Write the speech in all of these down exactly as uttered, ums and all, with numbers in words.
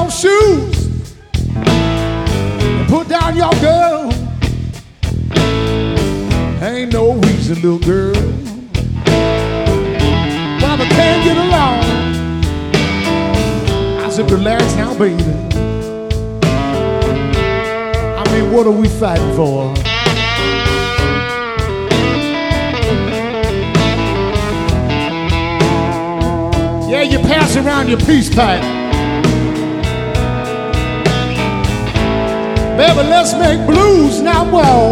your shoes and put down your girl. Ain't no reason, little girl, why we can't get along. I said, relax now, baby. I mean, what are we fighting for? Yeah, you pass around your peace pipe. Baby, let's make blues now, whoa.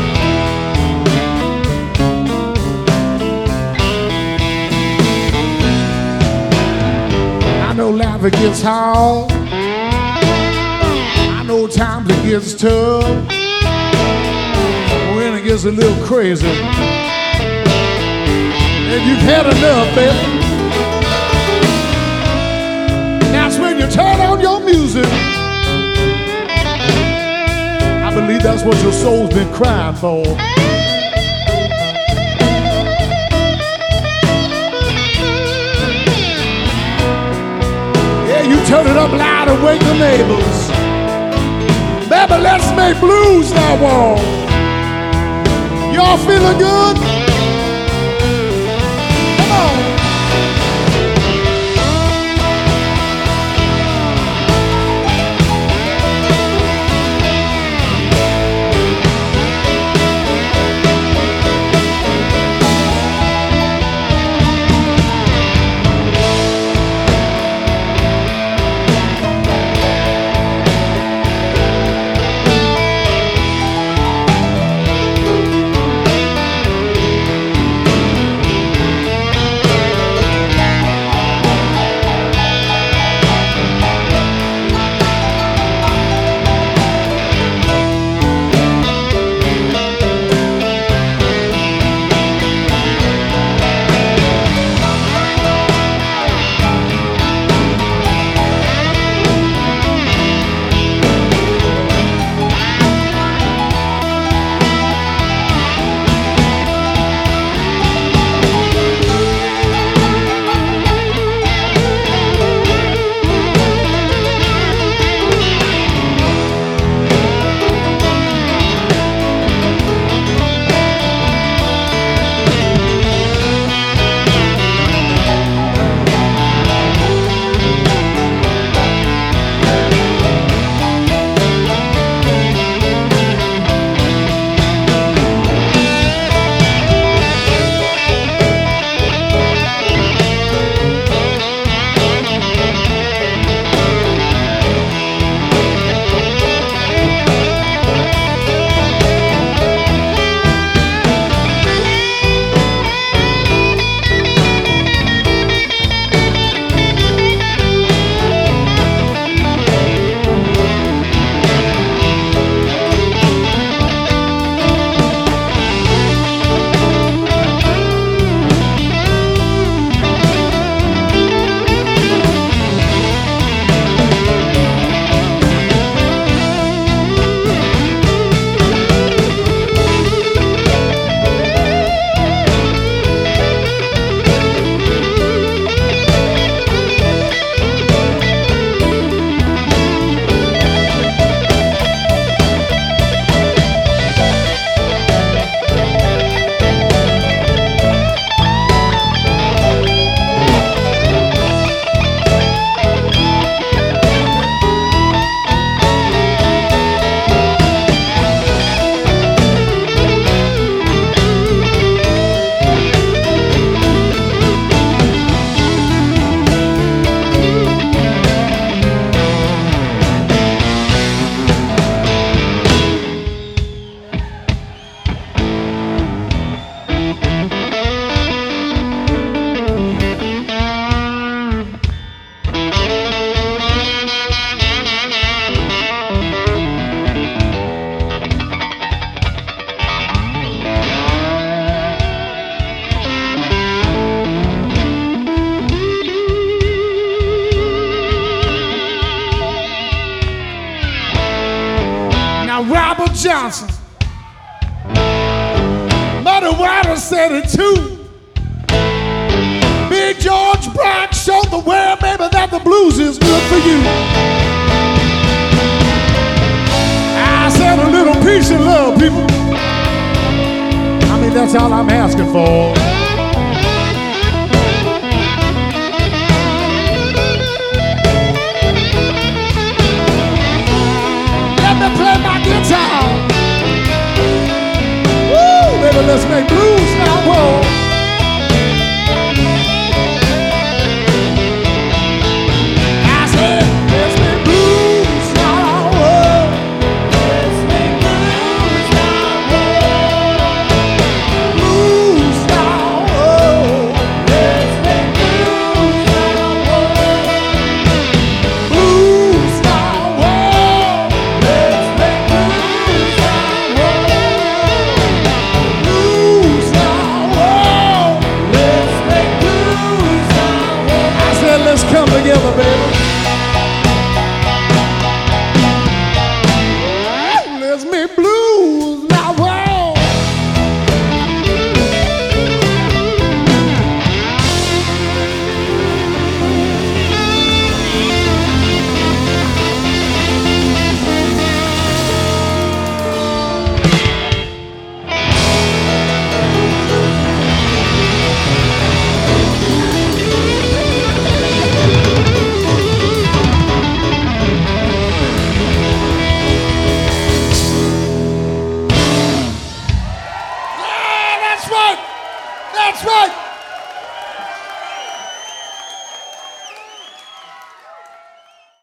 I know life it gets hard. I know times it gets tough. When it gets a little crazy. And you've had enough, baby. That's when you turn on your music. I believe that's what your soul's been crying for. Yeah, you turn it up loud and wake the neighbors. Baby, let's make blues now, wall. Y'all feeling good? Come on. Robert Johnson, Muddy Waters said it too. Big George Brown showed the world, baby, that the blues is good for you. and a little peace and love, people. I mean, that's all I'm asking for. Let me play my guitar. Woo, baby, let's make blues now, whoa. Come together, baby. Let's make blues now, whoa. That's right.